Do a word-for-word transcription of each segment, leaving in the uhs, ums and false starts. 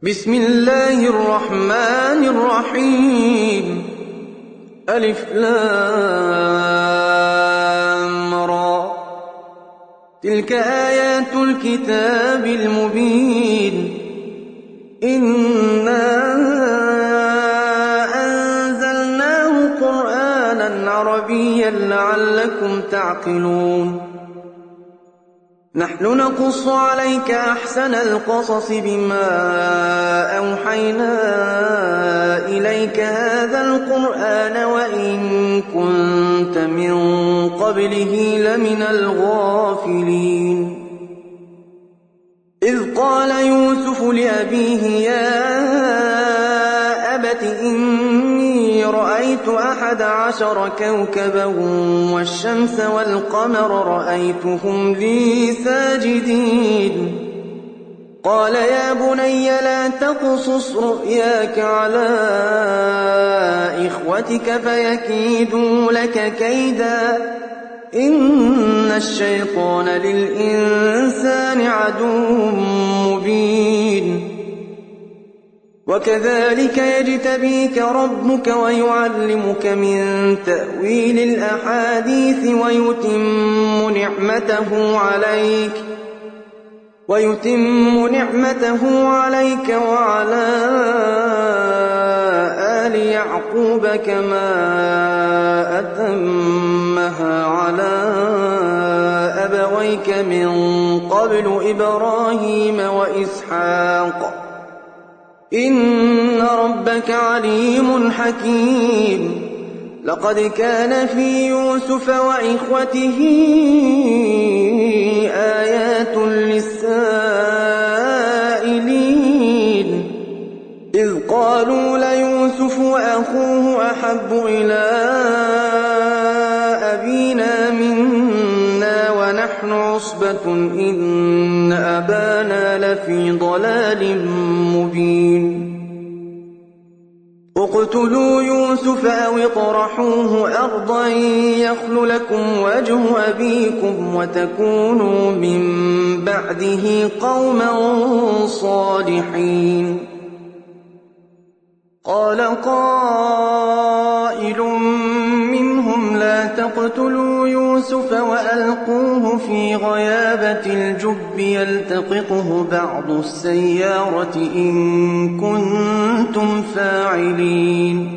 بسم الله الرحمن الرحيم. ألف لام را. تلك آيات الكتاب المبين. إنا أنزلناه قرآنا عربيا لعلكم تعقلون. نحن نقص عليك أحسن القصص بما أوحينا إليك هذا القرآن وإن كنت من قبله لمن الغافلين. إذ قال يوسف لأبيه يا أبت إني رأيت أحد عشر كوكبا والشمس والقمر رأيتهم لي ساجدين. قال يا بني لا تقصص رؤياك على إخوتك فيكيدوا لك كيدا إن الشيطان للإنسان عدو مبين. وكذلك يجتبيك ربك ويعلمك من تأويل الأحاديث ويتم نعمته عليك ويتم نعمته عليك وعلى آل يعقوب كما أتمها على أبويك من قبل إبراهيم وإسحاق إن ربك عليم حكيم. لقد كان في يوسف وإخوته آيات للسائلين. إذ قالوا ليوسف وأخوه أحب إلى أبينا منا ونحن عصبة إن أبانا لفي ضلال مبين. اقتلوا يوسف أو اطرحوه أرضا يخل لكم وجه أبيكم وتكونوا من بعده قوما صالحين. قال قائل منهم لا تقتلوا يوسف وألقوه في غيابة الجب يلتقطه بعض السيارة إن كنتم فاعلين.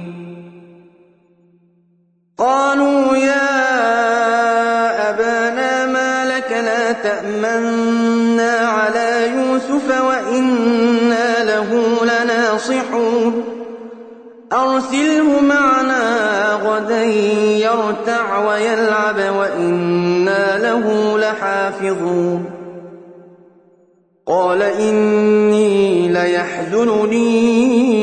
قالوا يا أبانا ما لك لا تأمنا على يوسف وإنا له لناصحون. أرسله معنا غدا يرتع ويلعب وإنا له لحافظون. قال إني ليحزنني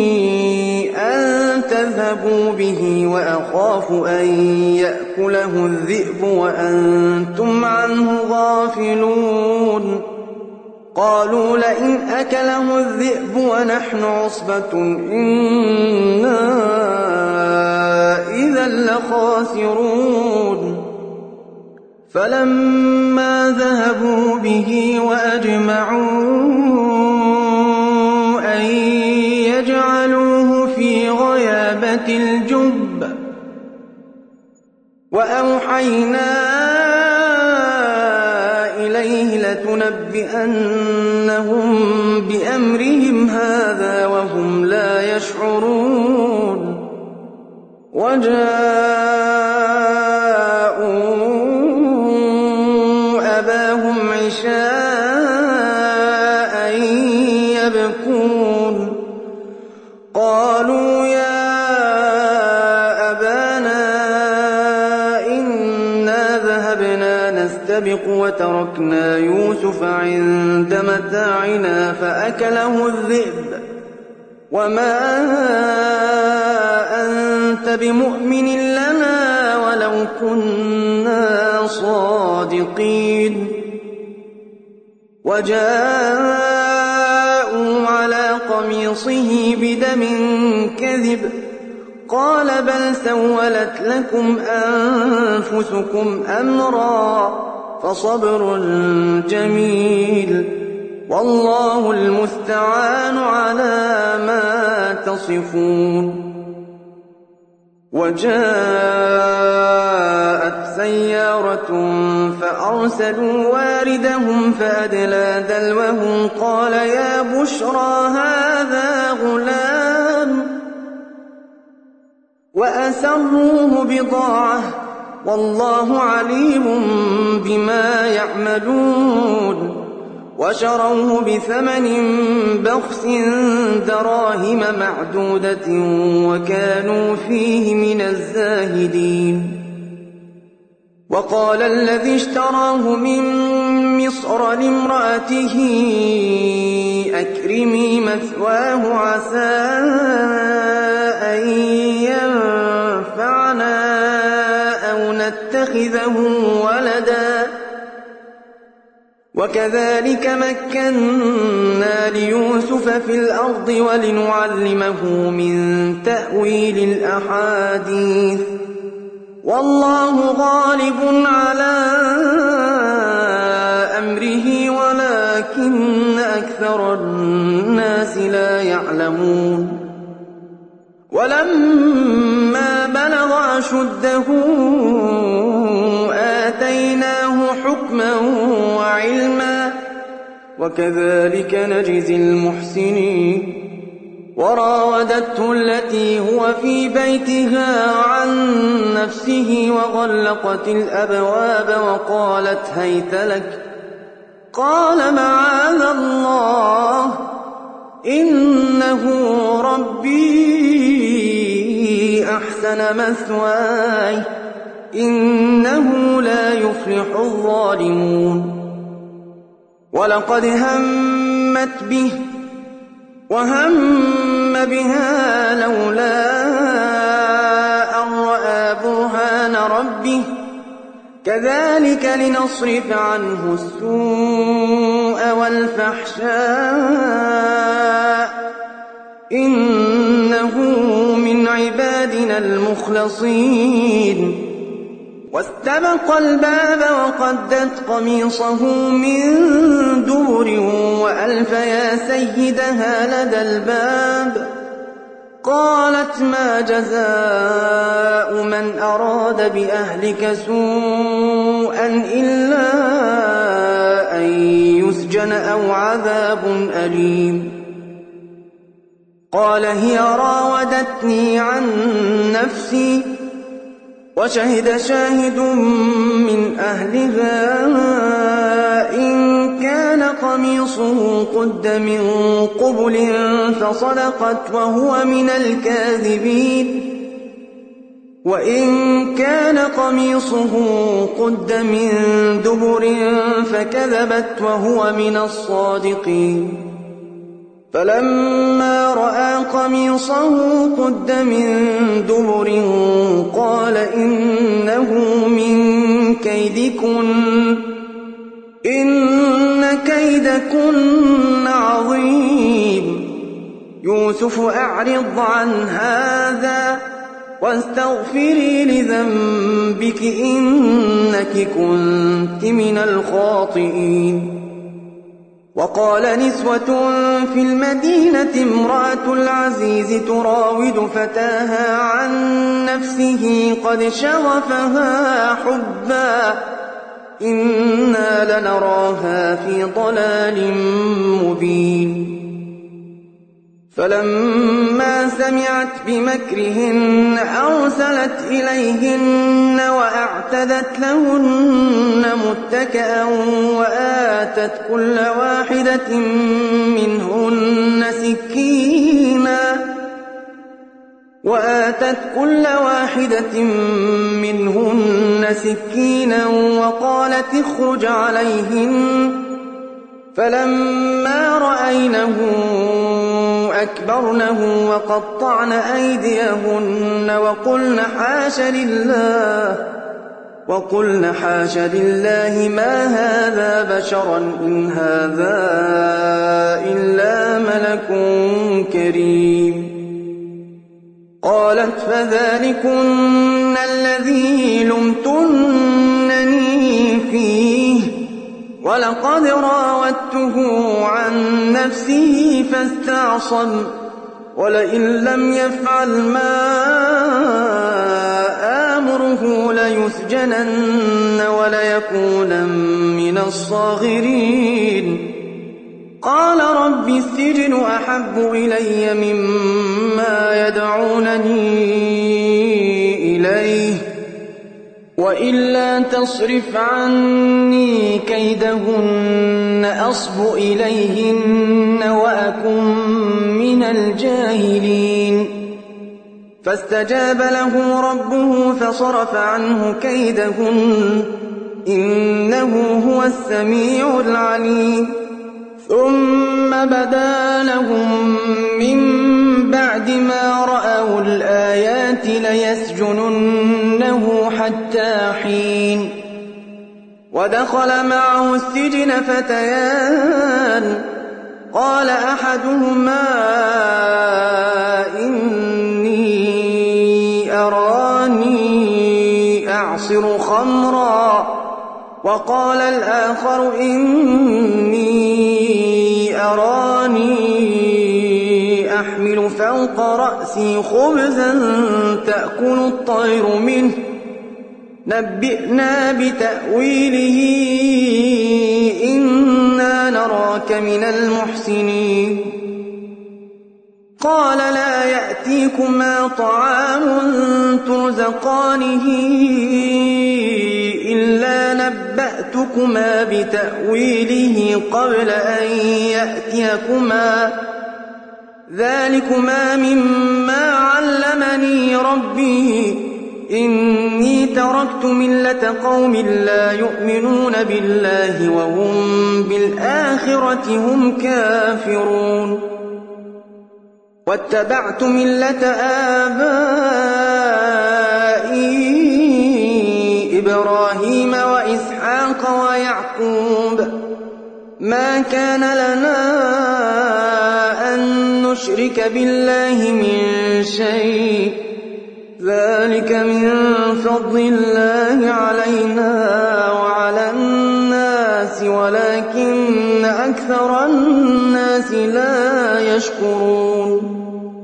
أن تذهبوا به وأخاف أن يأكله الذئب وأنتم عنه غافلون. قالوا لئن أكله الذئب ونحن عصبة إنا إذا لخاسرون. فلما ذهبوا به وأجمعوا أن يجعلوه في غيابة الجب وأوحينا إليه لتنبئنهم بأمرهم هذا وهم لا يشعرون. وجاءوا أباهم عشاء يبكون. قالوا يا أبانا إنا ذهبنا نستبق وتركنا يوسف عند متاعنا فأكله الذئب وما أنت بمؤمن لنا ولو كنا صادقين. وجاءوا على قميصه بدم كذب. قال بل سولت لكم أنفسكم أمرا فصبر جميل والله المستعان على يصفون وجاءت سيارة فأرسلوا واردهم فأدلى دلوه قال يا بشرى هذا غلام وأسروه بضاعة والله عليم بما يعملون وشروه بثمن بخس دراهم معدودة وكانوا فيه من الزاهدين وقال الذي اشتراه من مصر لامرأته أكرمي مثواه عسى أن ينفعنا أو نتخذه ولدا وكذلك مكنا ليوسف في الأرض ولنعلمه من تأويل الأحاديث والله غالب على أمره ولكن أكثر الناس لا يعلمون ولما بلغ أشده آتيناه حكما وعلما وكذلك نجزي المحسنين وراودته التي هو في بيتها عن نفسه وغلقت الأبواب وقالت هيت لك قال معاذ الله إنه ربي أحسن مثواي إنه لا يفلح الظالمون ولقد همت به وهم بها لولا أن رأى برهان ربه كذلك لنصرف عنه السوء والفحشاء إنه من عبادنا المخلصين واستبق الباب وقدت قميصه من دبر وألف يا سيدها لدى الباب قالت ما جزاء من أراد بأهلك سوءا إلا أن يسجن أو عذاب أليم قال هي راودتني عن نفسي وشهد شاهد من أهلها إن كان قميصه قد من قبل فصدقت وهو من الكاذبين وإن كان قميصه قد من دبر فكذبت وهو من الصادقين فلما رأى قميصه قد من دبر قال إنه من كيدكن إن كيدكن عظيم يوسف أعرض عن هذا واستغفري لذنبك إنك كنت من الخاطئين وقال نسوة في المدينة امرأة العزيز تراود فتاها عن نفسه قد شغفها حبا إنا لنراها في ضلال مبين فلما سمعت بمكرهن أرسلت إليهن وأعتدت لهن متكئا وآتت كل واحدة منهن سكينا وآتت كل واحدة منهن سكينا وقالت اخرج عليهن فلما رأينه أكبرنه وقطعن أيديهن وقلن حاش لله وقلن حاش لله ما هذا بشرا إن هذا إلا ملك كريم قالت فذلكن الذي لمتنني فيه ولقد راودته عن نفسه فاستعصم ولئن لم يفعل ما آمره ليسجنن وليكونن من الصاغرين قال رب السجن أحب إلي مما يدعونني إليه وإلا تصرف عني كيدهن أصب إليهن وأكن من الجاهلين فاستجاب له ربه فصرف عنه كيدهن إنه هو السميع العليم ثم بدا لهم من بعد ما رأوا الآيات ليسجننه حتى حين ودخل معه السجن فتيان قال أحدهما إني أراني أعصر خمرا وقال الآخر إني أراني أحمل فوق رأسي خبزا تأكل الطير منه نبئنا بتأويله إنا نراك من المحسنين قال لا يأتيكما طعام ترزقانه إلا نبأتكما بتأويله قبل أن يأتيكما ذلكما مما علمني ربي إني تركت ملة قوم لا يؤمنون بالله وهم بالآخرة هم كافرون واتبعت ملة آبائي إبراهيم وإسحاق ويعقوب ما كان لنا أن نشرك بالله من شيء ذلك من فضل الله علينا وعلى الناس ولكن أكثر الناس لا يشكرون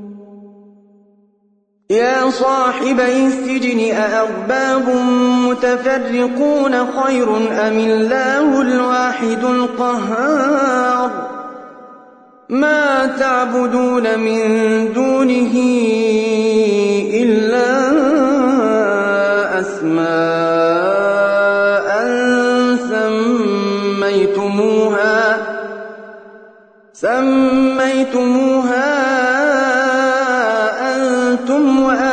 يا صاحبي السجن أأرباب متفرقون خير أم الله الواحد القهار ما تعبدون من دونه إلا أسماء سميتموها سميتموها أنتم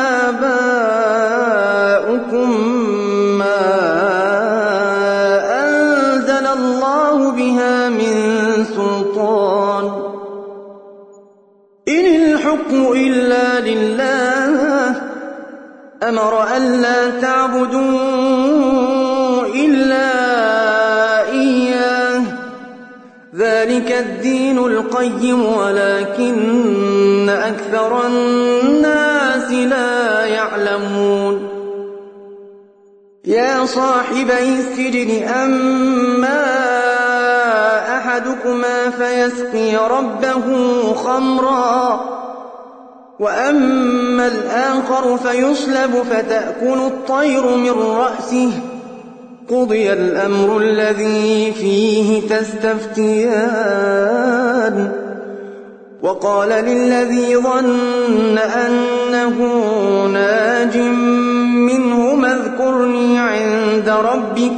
وآباؤكم ما أنزل الله بها من سلطان إن الحكم إلا لله أمر ألا تعبدوا إلا إياه ذلك الدين القيم ولكن أكثر الناس لا يعلمون يا صاحبي السجن أما أحدكما فيسقي ربه خمرا وأما الآخر فيصلب فتأكل الطير من رأسه قضي الأمر الذي فيه تستفتيان وقال للذي ظن أنه ناج منهما اذكرني عند ربك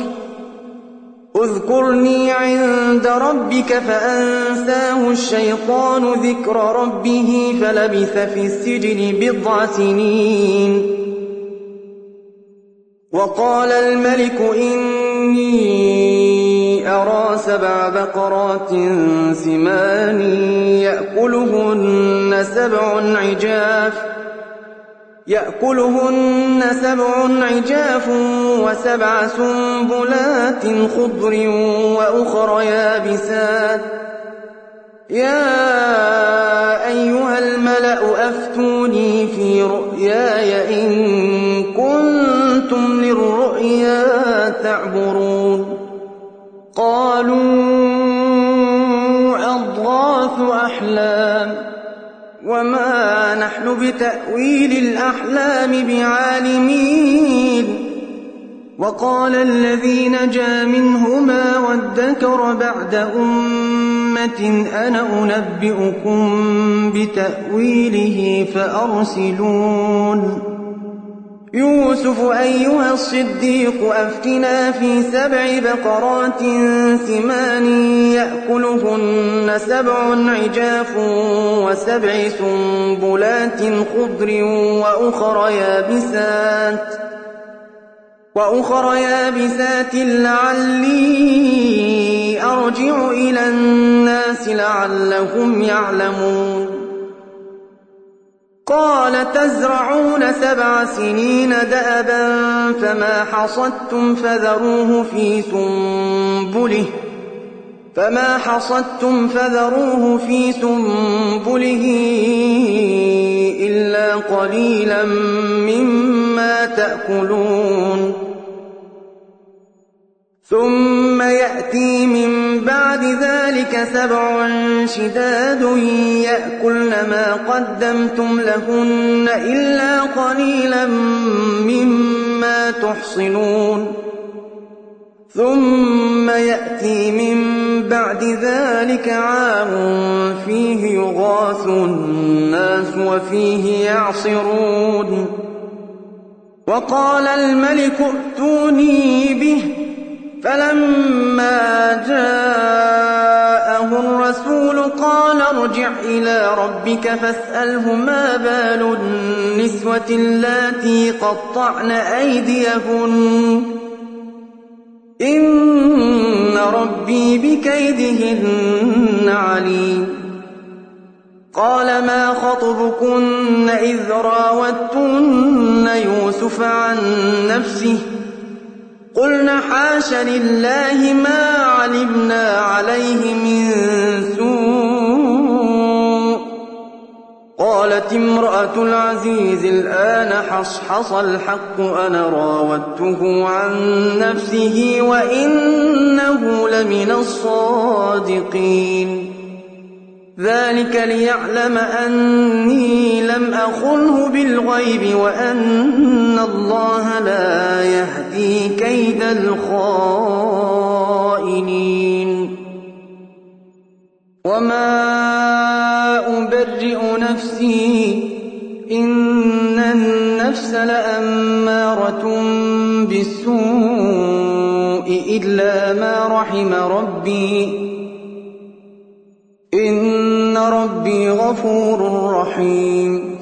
اذكرني عند ربك فأنساه الشيطان ذكر ربه فلبث في السجن بضع سنين وقال الملك إني أرى سبع بقرات سمان يأكلهن سبع عجاف يأكلهن سبع عجاف وسبع سنبلات خضر وأخر يابسات يا أيها الملأ أفتوني في رؤياي إن كنتم للرؤيا تعبرون قالوا أضغاث أحلام وما نحن بتأويل الأحلام بعالمين. وقال الذي نجا منهما وادكر بعد أمة أنا أنبئكم بتأويله فأرسلون. يوسف أيها الصديق أفتنا في سبع بقرات سمان يأكلهن سبع عجاف وسبع سنبلات خضر وأخر يابسات وأخر يابسات لعلي أرجع إلى الناس لعلهم يعلمون. قال تزرعون سبع سنين دأبا فما حصدتم فذروه في سنبله فما حصدتم فذروه في سنبله إلا قليلا مما تأكلون. ثم يأتي من بعد ذلك سبع شداد يأكلن ما قدمتم لهن إلا قليلا مما تحصنون. ثم يأتي من بعد ذلك عام فيه يغاث الناس وفيه يعصرون. وقال الملك ائتوني به فلما جاءه الرسول قال ارجع إلى ربك فاسأله ما بال النسوة اللاتي قطعن أيديهن إن ربي بكيدهن عليم. قال ما خطبكن إذ راوتن يوسف عن نفسه قلنا حاش لله ما علمنا عليه من سوء. قالت امرأة العزيز الآن حصحص الحق أنا راودته عن نفسه وإنه لمن الصادقين. ذلك ليعلم أني لم أخنه بالغيب وأن الله لا يهدي كيد الخائنين. وما أبرئ نفسي إن النفس لأمارة بالسوء إلا ما رحم ربي إن ربي غفور رحيم.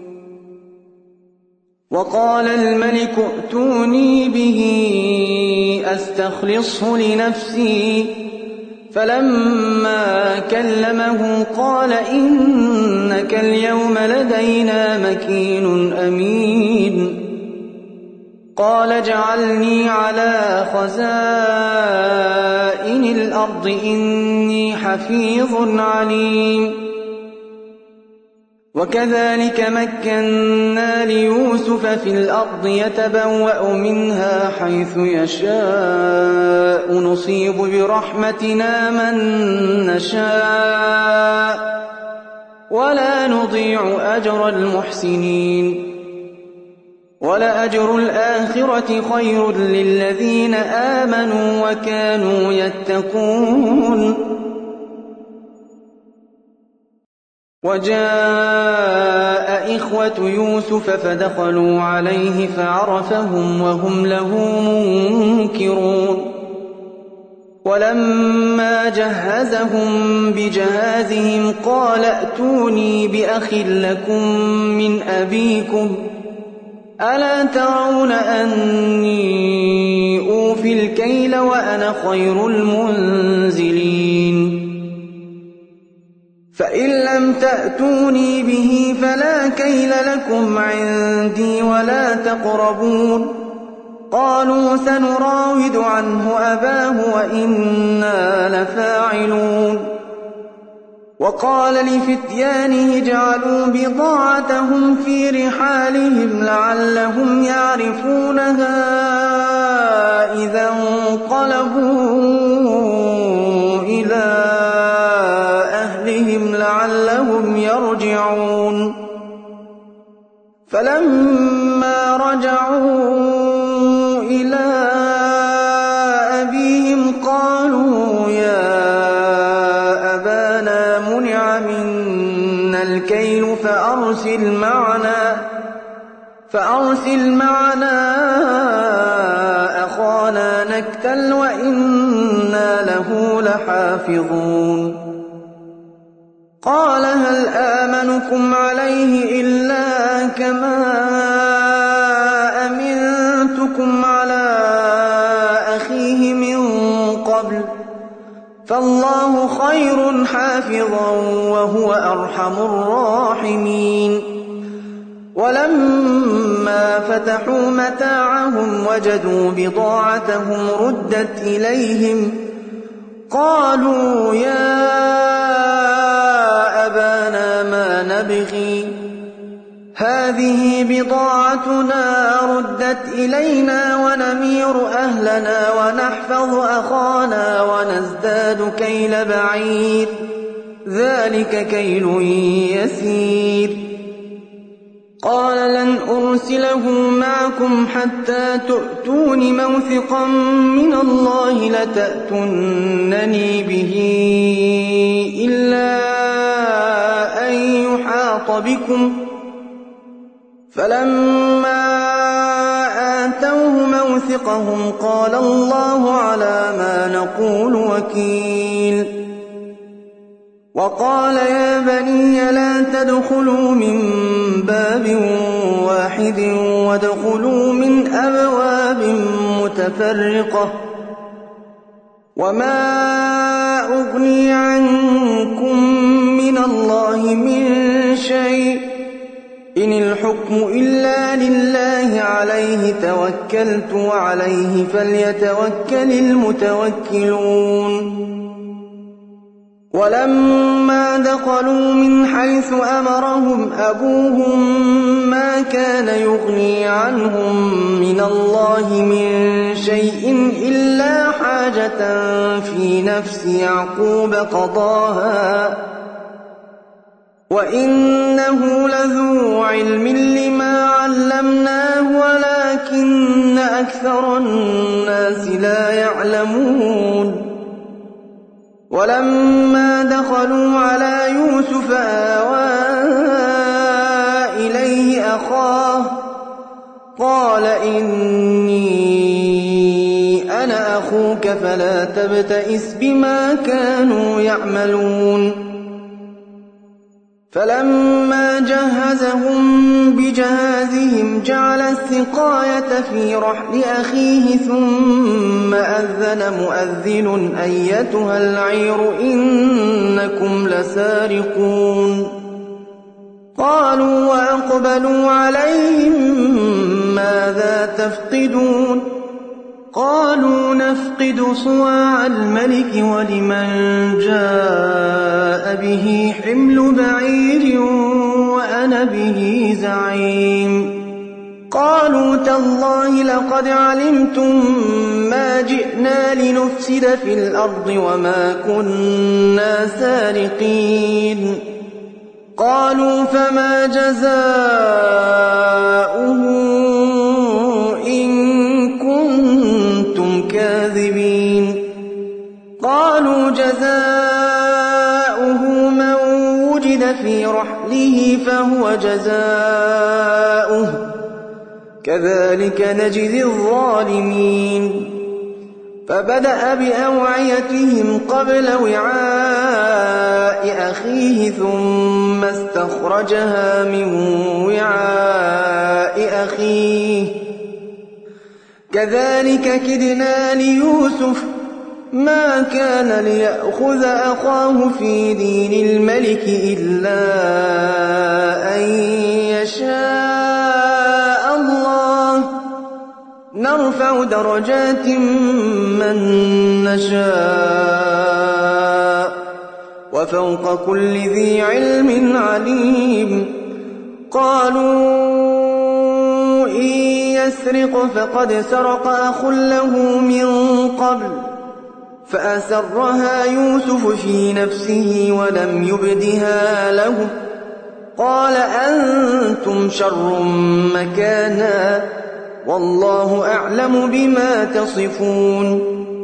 وقال الملك ائتوني به أستخلصه لنفسي فلما كلمه قال إنك اليوم لدينا مكين أمين. قال اجعلني على خزائن الأرض إني حفيظ عليم. وكذلك مكنا ليوسف في الأرض يتبوأ منها حيث يشاء نصيب برحمتنا من نشاء ولا نضيع أجر المحسنين. ولأجر الآخرة خير للذين آمنوا وكانوا يتقون. وجاء إخوة يوسف فدخلوا عليه فعرفهم وهم له منكرون. ولما جهزهم بجهازهم قال ائتوني بأخ لكم من أبيكم ألا ترون أني أوفي الكيل وأنا خير المنزلين. فإن لم تأتوني به فلا كيل لكم عندي ولا تقربون. قالوا سنراود عنه أباه وإنا لفاعلون. وقال لفتيانه اجعلوا بضاعتهم في رحالهم لعلهم يعرفونها إذا انقلبوا إلى أهلهم لعلهم يرجعون. فلما رجعوا إلى أبيهم قالوا يا أبانا منع منا الكيل فأرسل معنا فأرسل معنا أخانا نكتل وإنا له لحافظون قال هل آمنكم عليه إلا كما أمنتكم على أخيه من قبل فالله خير حافظا وهو أرحم الراحمين ولما فتحوا متاعهم وجدوا بضاعتهم ردت إليهم قالوا يا أبانا ما نبغي هذه بضاعتنا ردت إلينا ونمير أهلنا ونحفظ أخانا ونزداد كيل بعير ذلك كيل يسير قال لن أرسله معكم حتى تؤتون موثقا من الله لتأتونني به إلا أن يحاط بكم فلما آتوه موثقهم قال الله على ما نقول وكيل وقال يا بني لا تدخلوا من باب واحد وادخلوا من أبواب متفرقة وما أغني عنكم من الله من شيء إن الحكم إلا لله عليه توكلت وعليه فليتوكل المتوكلون ولما دخلوا من حيث أمرهم أبوهم ما كان يغني عنهم من الله من شيء إلا حاجة في نفس يعقوب قضاها وإنه لذو علم لما علمناه ولكن أكثر الناس لا يعلمون ولما دخلوا على يوسف آوى إليه أخاه قال إني أنا أخوك فلا تبتئس بما كانوا يعملون فلما جهزهم بجهازهم جعل السقاية في رحل أخيه ثم أذن مؤذن أيتها العير إنكم لسارقون قالوا وأقبلوا عليهم ماذا تفقدون قالوا نفقد صواع الملك ولمن جاء به حمل بعير وأنا به زعيم قالوا تالله لقد علمتم ما جئنا لنفسد في الأرض وما كنا سارقين قالوا فما جزاؤه كاذبين قالوا جزاؤه من وجد في رحله فهو جزاؤه كذلك نجزي الظالمين فبدأ بأوعيتهم قبل وعاء أخيه ثم استخرجها من وعاء أخيه كذلك كدنا ليوسف ما كان ليأخذ أخاه في دين الملك إلا أن يشاء الله نرفع درجات من نشاء وفوق كل ذي علم عليم قالوا إن يسرق فقد سرق أخ له من قبل فأسرها يوسف في نفسه ولم يبدها له قال أنتم شر مكانا والله أعلم بما تصفون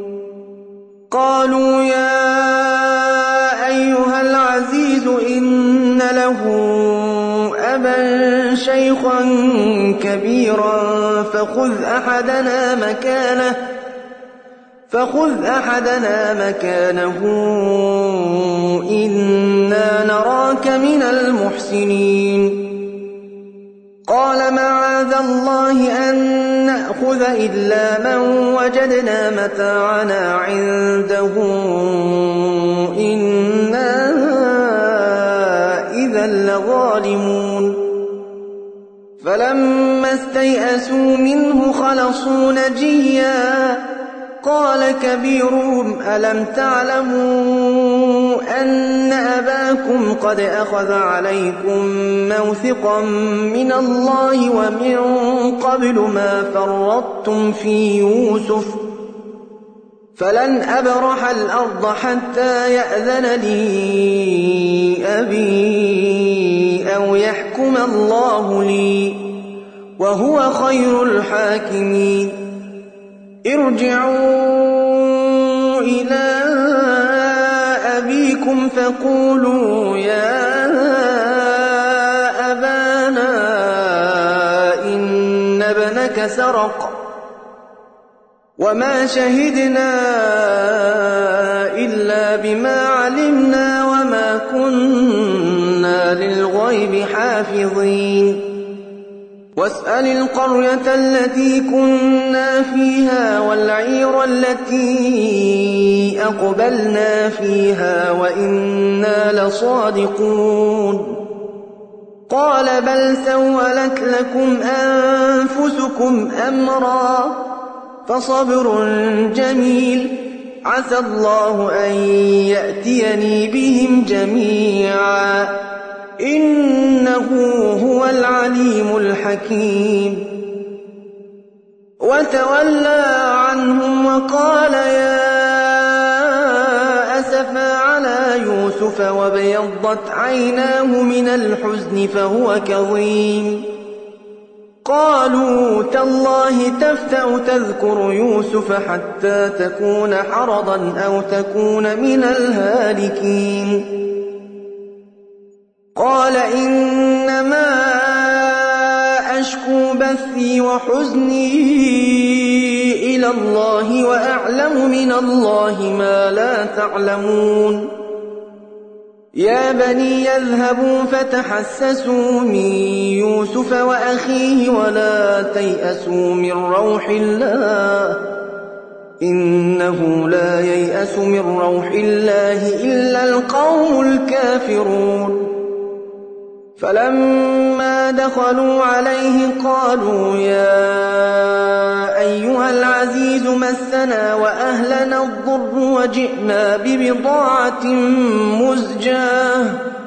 قالوا يا أيها العزيز إن له أبا شيخا كبيرا فخذ أحدنا مكانه فخذ أحدنا مكانه إنا نراك من المحسنين قال معاذ الله أن نأخذ إلا من وجدنا متاعنا عنده إنا إذا لظالمون فلما استيئسوا منه خلصوا نجيا قال كبيرهم ألم تعلموا أن أباكم قد أخذ عليكم موثقا من الله ومن قبل ما فرطتم في يوسف فلن أبرح الأرض حتى يأذن لي أبي أو يحكم الله لي وهو خير الحاكمين ارجعوا إلى أبيكم فقولوا يا أبانا إن ابنك سرق وما شهدنا إلا بما علمنا وما كنا للغيب حافظين واسأل القرية التي كنا فيها والعير التي أقبلنا فيها وإنا لصادقون قال بل سولت لكم أنفسكم أمرا فصبر جميل عسى الله أن يأتيني بهم جميعا إنه هو العليم الحكيم وتولى عنهم وقال يا أسفا على يوسف وابيضت عيناه من الحزن فهو كظيم قالوا تالله تفتأ تذكر يوسف حتى تكون حرضا أو تكون من الهالكين قال إنما أشكو بثي وحزني إلى الله وأعلم من الله ما لا تعلمون يا بني يذهبوا فتحسسوا من يوسف وأخيه ولا تيأسوا من روح الله إنه لا ييأس من روح الله إلا القوم الكافرون فلما دخلوا عليه قالوا يا أيها العزيز مسنا وأهلنا الضر وجئنا ببضاعة مزجاة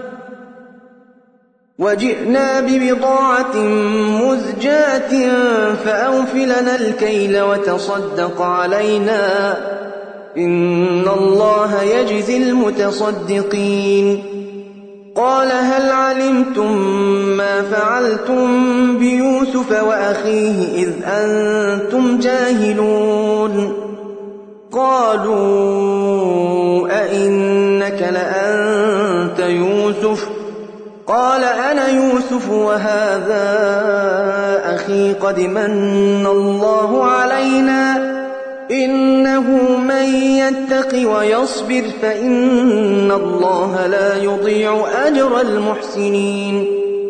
وجئنا ببضاعة مزجاة فأوفلنا الكيل وتصدق علينا إن الله يجزي المتصدقين قال هل علمتم ما فعلتم بيوسف وأخيه إذ أنتم جاهلون قالوا أئنك لأنت يوسف قال أنا يوسف وهذا أخي قد من الله علينا إنه من يتق ويصبر فإن الله لا يضيع أجر المحسنين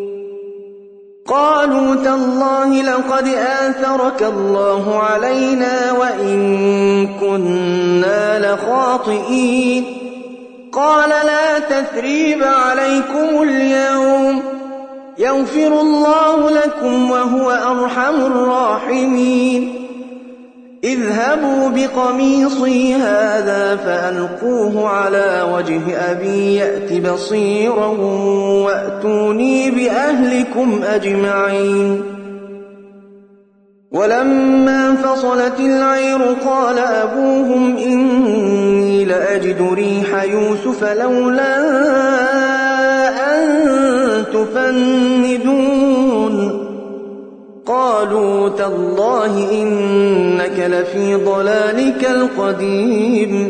قالوا تالله لقد آثرك الله علينا وإن كنا لخاطئين قال لا تثريب عليكم اليوم يغفر الله لكم وهو أرحم الراحمين اذهبوا بقميصي هذا فألقوه على وجه أبي يأت بصيرا وأتوني بأهلكم أجمعين ولما انفصلت العير قال أبوهم إني لأجد ريح يوسف لولا أن تفندون قالوا تالله إنك لفي ضلالك القديم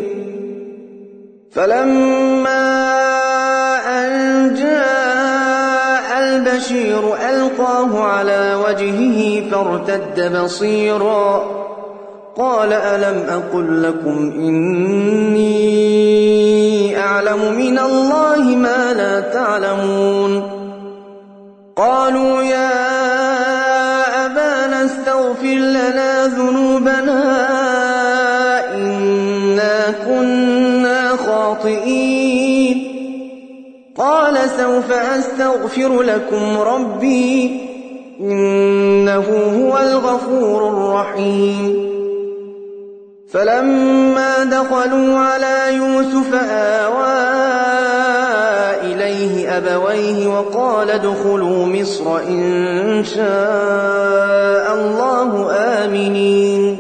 فلما أن جاء البشير ألقاه على وجهه فارتد بصيرا قال ألم أقل لكم إني أعلم من الله ما لا تعلمون قالوا يا أبانا استغفر لنا ذنوبنا إنا كنا خاطئين قال سوف أستغفر لكم ربي إنه هو الغفور الرحيم فلما دخلوا على يوسف آوى إليه أبويه وقال ادخلوا مصر إن شاء الله آمنين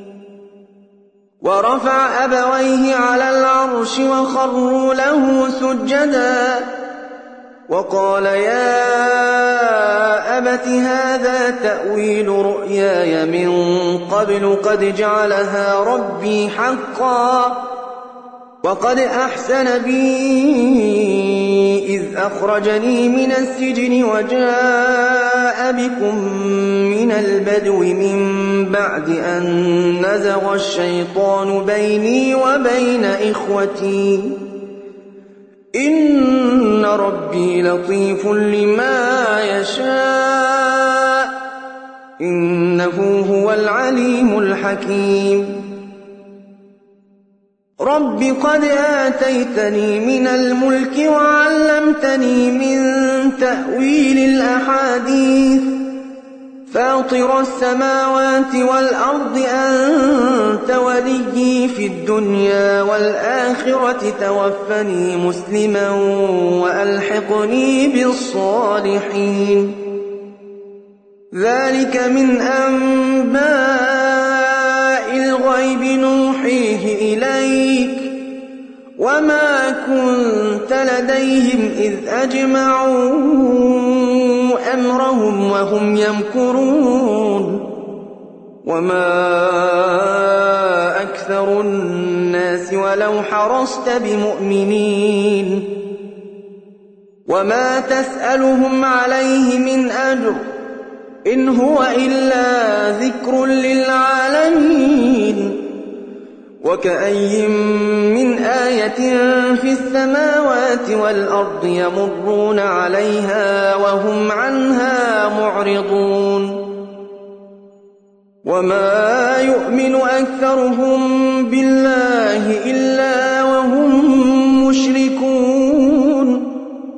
ورفع أبويه على العرش وخروا له سجدا وقال يا أبت هذا تأويل رؤياي من قبل قد جعلها ربي حقا وقد أحسن بي إذ أخرجني من السجن وجاء بكم من البدو من بعد أن نزغ الشيطان بيني وبين إخوتي إن ربي لطيف لما يشاء إنه هو العليم الحكيم رب قد آتيتني من الملك وعلمتني من تأويل الأحاديث فاطر السماوات والأرض أنت وليي في الدنيا والآخرة توفني مسلما وألحقني بالصالحين ذلك من أنباء الغيب نوحيه إليك وما كنت لديهم إذ أجمعوا أمرهم وهم يمكرون وما أكثر الناس ولو حرصت بمؤمنين وما تسألهم عليه من أجر إن هو إلا ذكر للعالمين وكأي من آية في السماوات والأرض يمرون عليها وهم عنها معرضون وما يؤمن أكثرهم بالله إلا وهم مشركون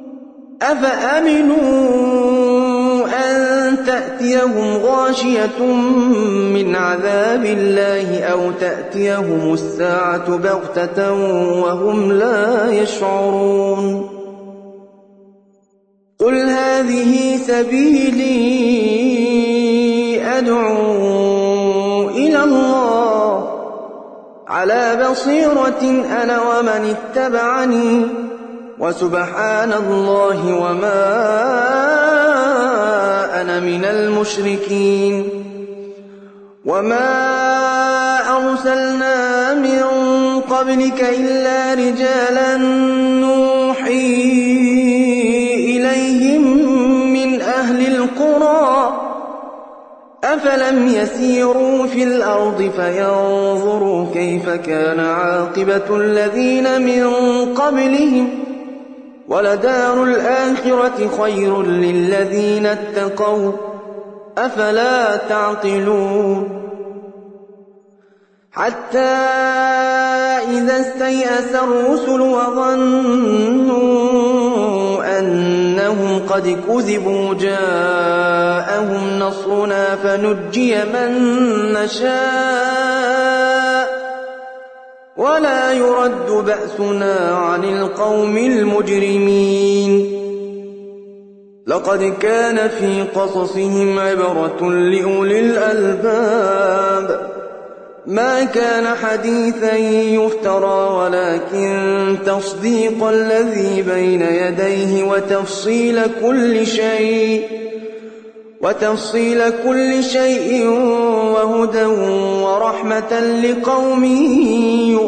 أفأمنوا تأتيهم غاشية من عذاب الله أو تأتيهم الساعة بغتة وهم لا يشعرون قل هذه سبيلي أدعو إلى الله على بصيرة أنا ومن اتبعني وسبحان الله وما أنا من المشركين وما أرسلنا من قبلك إلا رجالا نوحي إليهم من أهل القرى أفلم يسيروا في الأرض فينظروا كيف كان عاقبة الذين من قبلهم ولدار الآخرة خير للذين اتقوا أفلا تعقلون حتى إذا استيأس الرسل وظنوا أنهم قد كذبوا جاءهم نصرنا فنجي من نشاء ولا يرد بأسنا عن القوم المجرمين لقد كان في قصصهم عبرة لأولي الألباب ما كان حديثا يفترى ولكن تصديق الذي بين يديه وتفصيل كل شيء وتفصيل كل شيء وهدى ورحمة لقوم يؤمنون